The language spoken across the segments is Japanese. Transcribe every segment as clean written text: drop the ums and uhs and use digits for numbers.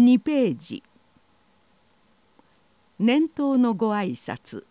2ページ。年頭のご挨拶。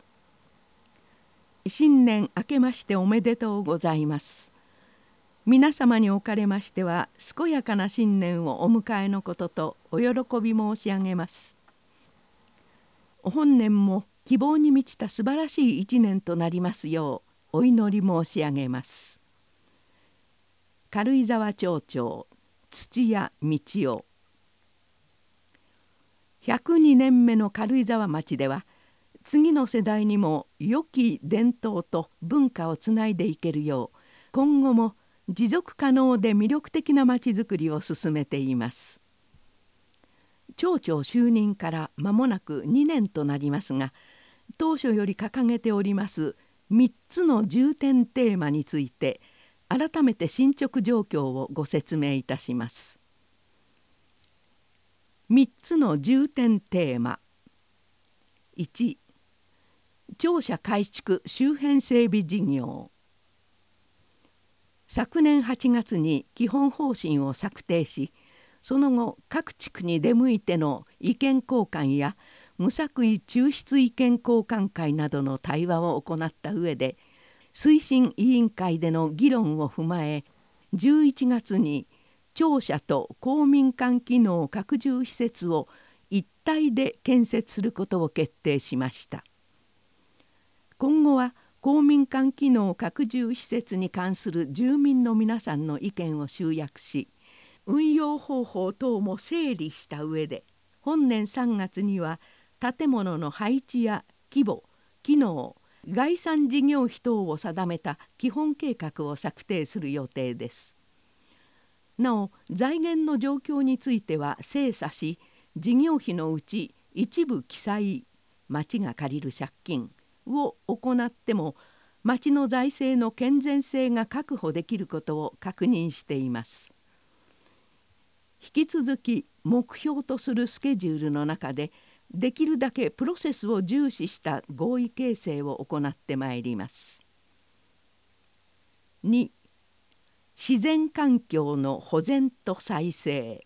新年明けましておめでとうございます。皆様におかれましては健やかな新年をお迎えのこととお喜び申し上げます。本年も希望に満ちた素晴らしい一年となりますようお祈り申し上げます。軽井沢町長土屋道夫。102年目の軽井沢町では次の世代にも良き伝統と文化をつないでいけるよう今後も持続可能で魅力的な町づくりを進めています。町長就任から間もなく2年となりますが、当初より掲げております3つの重点テーマについて改めて進捗状況をご説明いたします。3つの重点テーマ。1、庁舎改築周辺整備事業。昨年8月に基本方針を策定し、その後各地区に出向いての意見交換や無作為抽出意見交換会などの対話を行った上で推進委員会での議論を踏まえ11月に庁舎と公民館機能拡充施設を一体で建設することを決定しました。今後は公民館機能拡充施設に関する住民の皆さんの意見を集約し、運用方法等も整理した上で本年3月には建物の配置や規模、機能、概算事業費等を定めた基本計画を策定する予定です。なお財源の状況については精査し、事業費のうち一部記載、町が借りる借金を行っても町の財政の健全性が確保できることを確認しています。引き続き目標とするスケジュールの中でできるだけプロセスを重視した合意形成を行ってまいります。2、自然環境の保全と再生。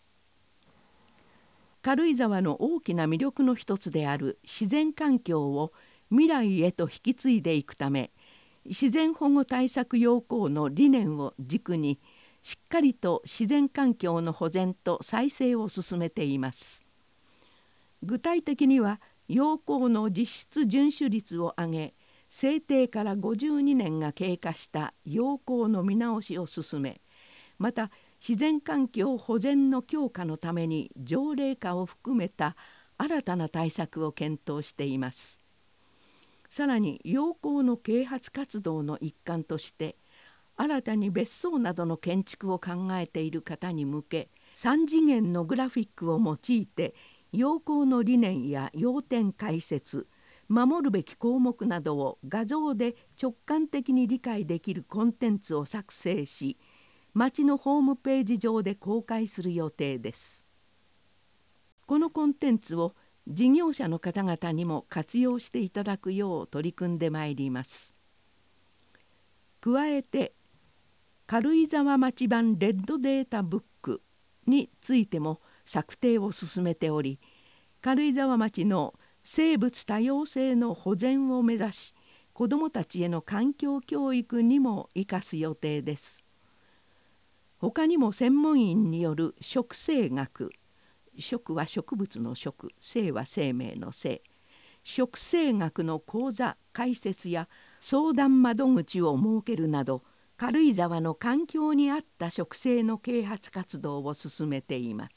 軽井沢の大きな魅力の一つである自然環境を未来へと引き継いでいくため、自然保護対策要項の理念を軸にしっかりと自然環境の保全と再生を進めています。具体的には要項の実質遵守率を上げ、制定から52年が経過した要項の見直しを進め、また自然環境保全の強化のために条例化を含めた新たな対策を検討しています。さらに要項の啓発活動の一環として新たに別荘などの建築を考えている方に向け3次元のグラフィックを用いて要項の理念や要点解説、守るべき項目などを画像で直感的に理解できるコンテンツを作成し、町のホームページ上で公開する予定です。このコンテンツを事業者の方々にも活用していただくよう取り組んでまいります。加えて軽井沢町版レッドデータブックについても策定を進めており、軽井沢町の生物多様性の保全を目指し、子どもたちへの環境教育にも生かす予定です。他にも専門員による食生学、食は植物の食、生は生命の生、食生学の講座開設や相談窓口を設けるなど、軽井沢の環境に合った食生の啓発活動を進めています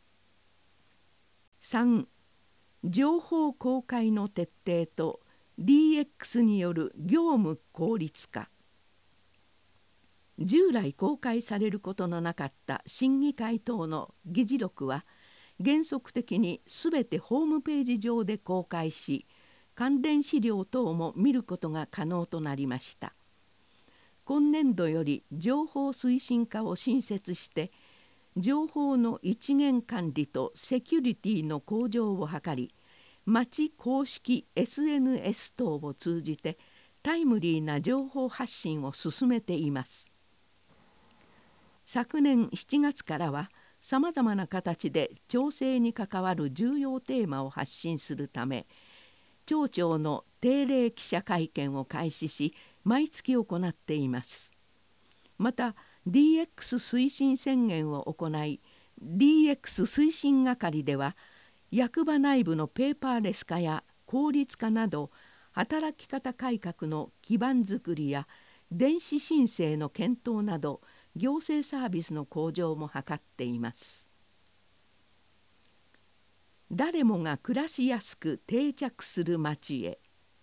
。3、情報公開の徹底と DX による業務効率化。従来公開されることのなかった審議会等の議事録は原則的にすべてホームページ上で公開し、関連資料等も見ることが可能となりました。今年度より情報推進課を新設して、情報の一元管理とセキュリティの向上を図り、町公式 SNS 等を通じてタイムリーな情報発信を進めています。昨年7月からはさまざまな形で町政に関わる重要テーマを発信するため、町長の定例記者会見を開始し、毎月行っています。また DX 推進宣言を行い、 DX 推進係では役場内部のペーパーレス化や効率化など、働き方改革の基盤づくりや電子申請の検討など、行政サービスの向上も図っています。誰もが暮らしやすく定着する町へ。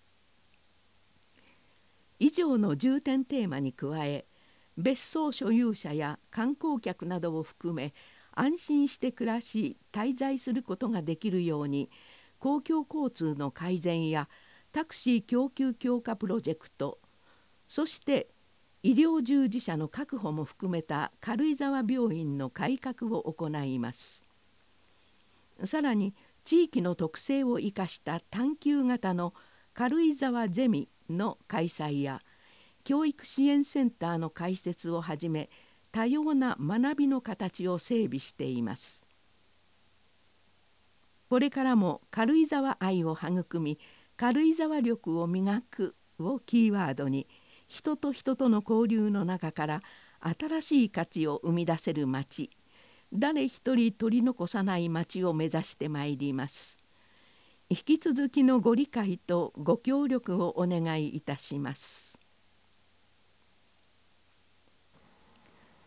以上の重点テーマに加え、別荘所有者や観光客などを含め、安心して暮らし滞在することができるように、公共交通の改善やタクシー供給強化プロジェクト、そして医療従事者の確保も含めた軽井沢病院の改革を行います。さらに地域の特性を生かした探究型の軽井沢ゼミの開催や、教育支援センターの開設をはじめ、多様な学びの形を整備しています。これからも軽井沢愛を育み、軽井沢力を磨くをキーワードに、人と人との交流の中から新しい価値を生み出せる町、誰一人取り残さない町を目指してまいります。引き続きのご理解とご協力をお願いいたします。